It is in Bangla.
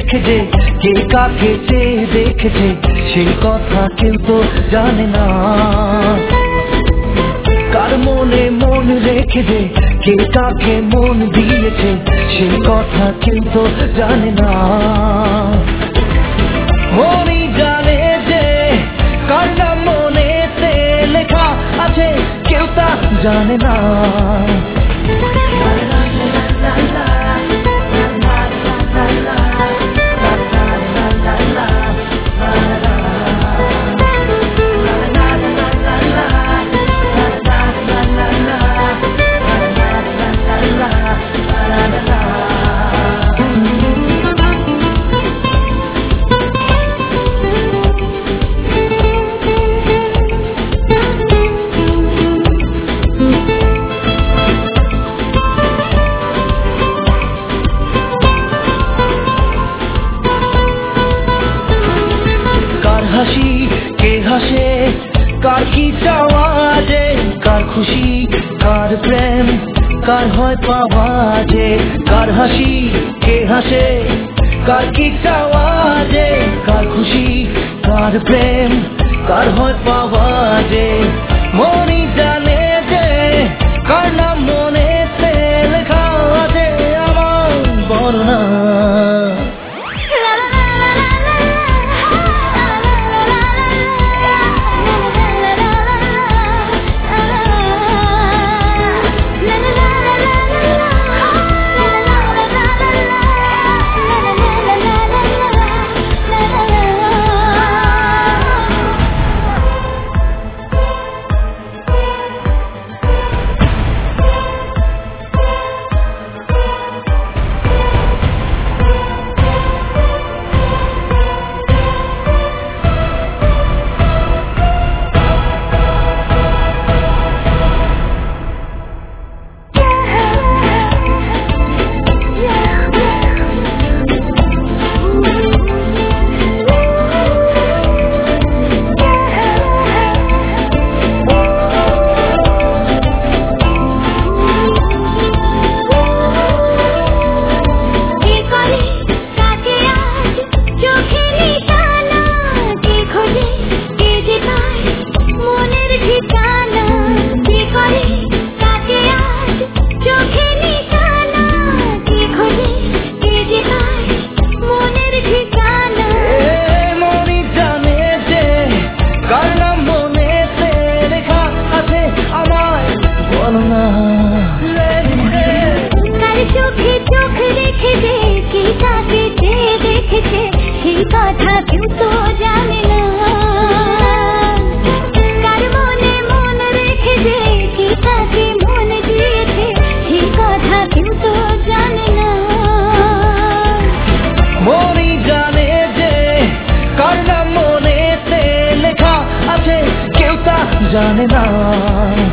রেখে যে কে কাকে চেয়ে দেখেছে সেই কথা কেউ তো জানে না। কার মনে মন রেখে যে কে কাকে মন দিয়েছে সেই কথা কেউ তো জানে না। মনই জানে যে কার নাম মনেতে লেখা আছে কেউ তা জানে না। হাসি কে হাসে কার কি চাওয়া যে কার খুশি কার প্রেম কার হয় পাওয়া যে কার হাসি কে হাসে কার কি চাওয়া যে কার খুশি কার প্রেম কার হয় পাওয়া যে মনই জানে যে কার নাম মনেতে লেখা আছে আমার বর্ণনা। কথা কেউ তো জানে না কার মনে মন রেখেছে কি তাকে মন দিয়েছে সেই কথা কেউ তো জানে না। মনই জানে যে কার নাম মনেতে লেখা আছে কেউ তা জানে না।